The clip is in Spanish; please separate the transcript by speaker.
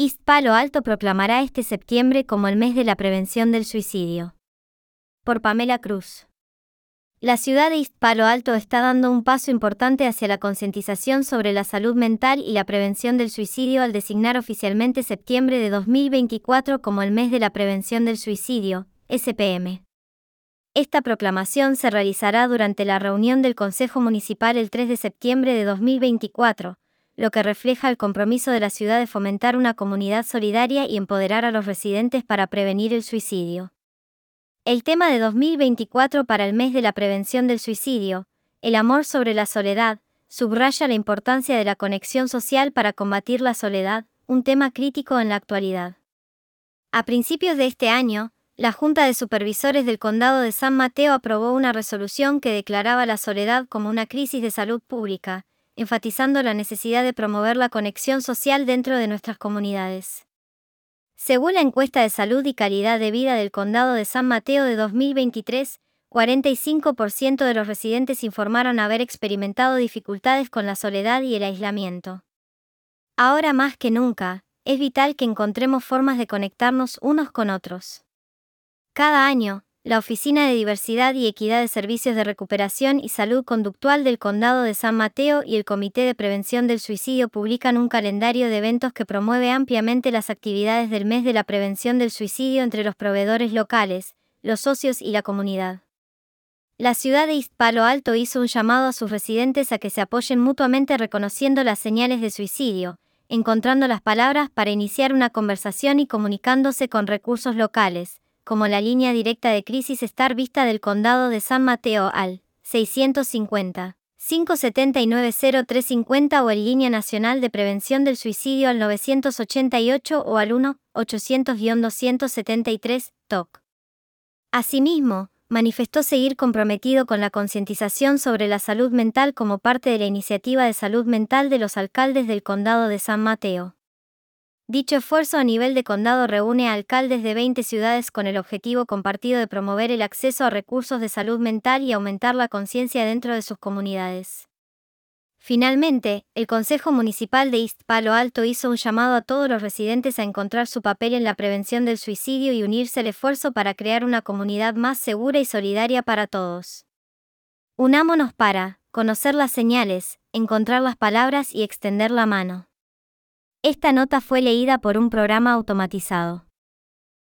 Speaker 1: East Palo Alto proclamará este septiembre como el mes de la prevención del suicidio. Por Pamela Cruz. La ciudad de East Palo Alto está dando un paso importante hacia la concientización sobre la salud mental y la prevención del suicidio al designar oficialmente septiembre de 2024 como el mes de la prevención del suicidio, SPM. Esta proclamación se realizará durante la reunión del Consejo Municipal el 3 de septiembre de 2024, lo que refleja el compromiso de la ciudad de fomentar una comunidad solidaria y empoderar a los residentes para prevenir el suicidio. El tema de 2024 para el mes de la prevención del suicidio, el amor sobre la soledad, subraya la importancia de la conexión social para combatir la soledad, un tema crítico en la actualidad. A principios de este año, la Junta de Supervisores del Condado de San Mateo aprobó una resolución que declaraba la soledad como una crisis de salud pública, enfatizando la necesidad de promover la conexión social dentro de nuestras comunidades. Según la encuesta de salud y calidad de vida del Condado de San Mateo de 2023, 45% de los residentes informaron haber experimentado dificultades con la soledad y el aislamiento. Ahora más que nunca, es vital que encontremos formas de conectarnos unos con otros. Cada año, la Oficina de Diversidad y Equidad de Servicios de Recuperación y Salud Conductual del Condado de San Mateo y el Comité de Prevención del Suicidio publican un calendario de eventos que promueve ampliamente las actividades del mes de la prevención del suicidio entre los proveedores locales, los socios y la comunidad. La ciudad de East Palo Alto hizo un llamado a sus residentes a que se apoyen mutuamente reconociendo las señales de suicidio, encontrando las palabras para iniciar una conversación y comunicándose con recursos locales, como la línea directa de crisis Estar Vista del Condado de San Mateo al 650-579-0350 o en línea nacional de prevención del suicidio al 988 o al 1-800-273, TOC. Asimismo, manifestó seguir comprometido con la concientización sobre la salud mental como parte de la iniciativa de salud mental de los alcaldes del Condado de San Mateo. Dicho esfuerzo a nivel de condado reúne a alcaldes de 20 ciudades con el objetivo compartido de promover el acceso a recursos de salud mental y aumentar la conciencia dentro de sus comunidades. Finalmente, el Consejo Municipal de East Palo Alto hizo un llamado a todos los residentes a encontrar su papel en la prevención del suicidio y unirse al esfuerzo para crear una comunidad más segura y solidaria para todos. Unámonos para conocer las señales, encontrar las palabras y extender la mano. Esta nota fue leída por un programa automatizado.